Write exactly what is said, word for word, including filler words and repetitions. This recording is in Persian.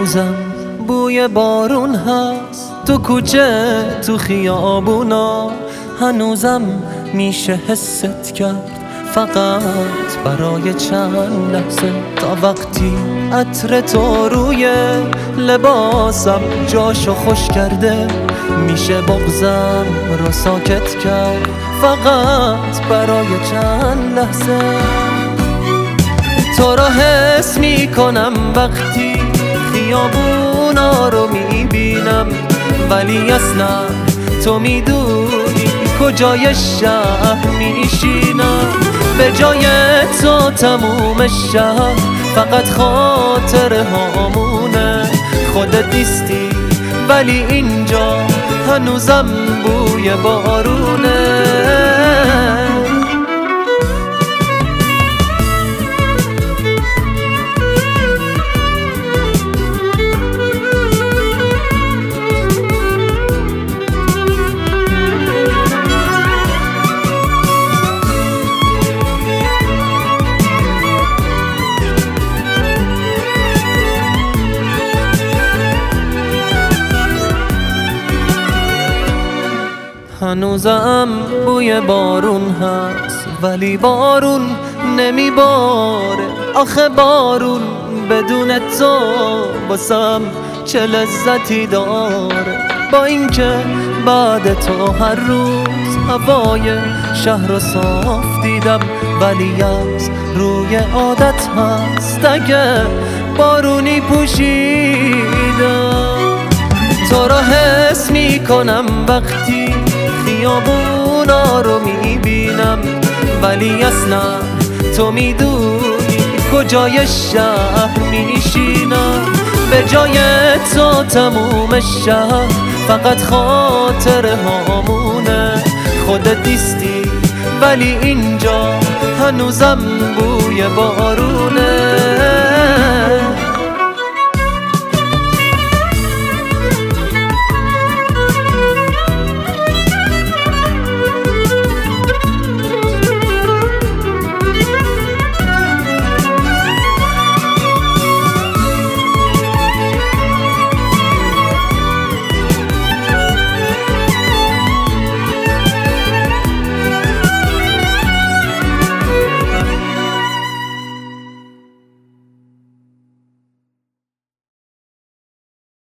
هنوزم بوی بارون هست تو کوچه تو خیابونا، هنوزم میشه حست کرد فقط برای چند لحظه، تا وقتی عطر تو روی لباسم جاشو خوش کرده میشه بغضم رو ساکت کرد فقط برای چند لحظه. تو رو حس میکنم وقتی خیابونا رو میبینم، ولی اصلا تو میدونی کجای شهر میشینم. به جای تو تموم شهر فقط خاطر هامونه، خودت نیستی ولی اینجا هنوزم بوی بارونه. هنوزم بوی بارون هست ولی بارون نمیباره، آخه بارون بدون تو واسم چه لذتی داره. با اینکه بعد تو هر روز هوای شهر رو صاف دیدم، ولی از روی عادت هست اگه بارونی پوشیدم. تو رو حس میکنم وقتی خیابونا رو میبینم، ولی اصلا تو میدونی کجای شهر میشینم. به جای تو تموم شهر فقط خاطر هامونه، خودت نیستی ولی اینجا هنوزم بوی بارونه.